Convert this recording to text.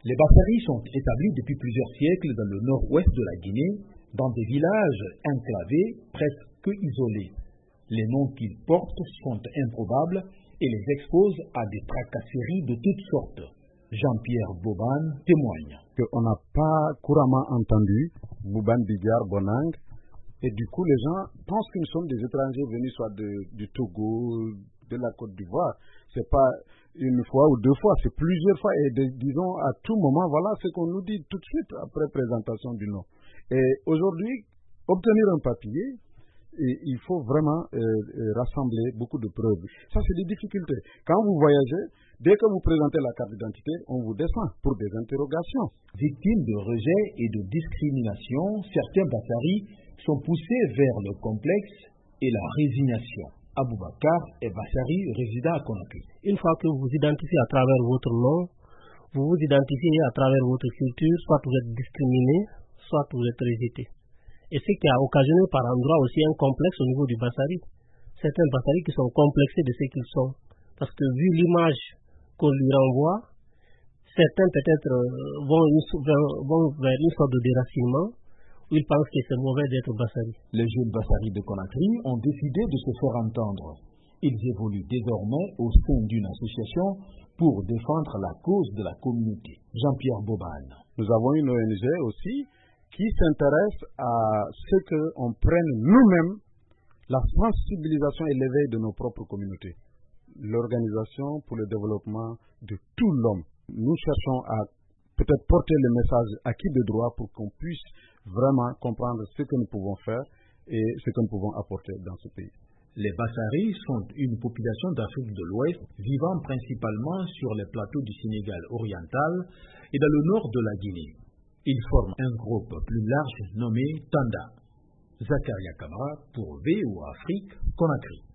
Les Bassaris sont établis depuis plusieurs siècles dans le nord-ouest de la Guinée, dans des villages enclavés, presque isolés. Les noms qu'ils portent sont improbables et les exposent à des tracasseries de toutes sortes. Jean-Pierre Boban témoigne. On n'a pas couramment entendu Bouban Bidiar Bonang, et du coup les gens pensent que nous sommes des étrangers venus soit du Togo, de la Côte d'Ivoire. C'est pas une fois ou deux fois, c'est plusieurs fois, et disons à tout moment, voilà ce qu'on nous dit tout de suite après présentation du nom. Et aujourd'hui, obtenir un papier, il faut vraiment rassembler beaucoup de preuves. Ça, c'est des difficultés. Quand vous voyagez, dès que vous présentez la carte d'identité, on vous descend pour des interrogations. Victimes de rejet et de discrimination, certains Bassaris sont poussés vers le complexe et la résignation. Aboubakar est Bassari, résident à Conakry. Une fois que vous vous identifiez à travers votre nom, vous vous identifiez à travers votre culture, soit vous êtes discriminé, soit vous êtes rejeté. Et ce qui a occasionné par endroit aussi un complexe au niveau du Bassari. Certains Bassaris qui sont complexés de ce qu'ils sont. Parce que vu l'image qu'on lui renvoie, certains peut-être vont vers une sorte de déracinement, où ils pensent que c'est mauvais d'être Bassari. Les jeunes Bassaris de Conakry ont décidé de se faire entendre. Ils évoluent désormais au sein d'une association pour défendre la cause de la communauté. Jean-Pierre Boban. Nous avons une ONG aussi qui s'intéresse à ce qu'on prenne nous-mêmes la sensibilisation et l'éveil de nos propres communautés. L'Organisation pour le développement de tout l'homme. Nous cherchons à peut-être porter le message acquis de droit pour qu'on puisse vraiment comprendre ce que nous pouvons faire et ce que nous pouvons apporter dans ce pays. Les Bassaris sont une population d'Afrique de l'Ouest vivant principalement sur les plateaux du Sénégal oriental et dans le nord de la Guinée. Ils forment un groupe plus large nommé Tanda. Zakaria Kamara pour VOA Afrique, Conakry.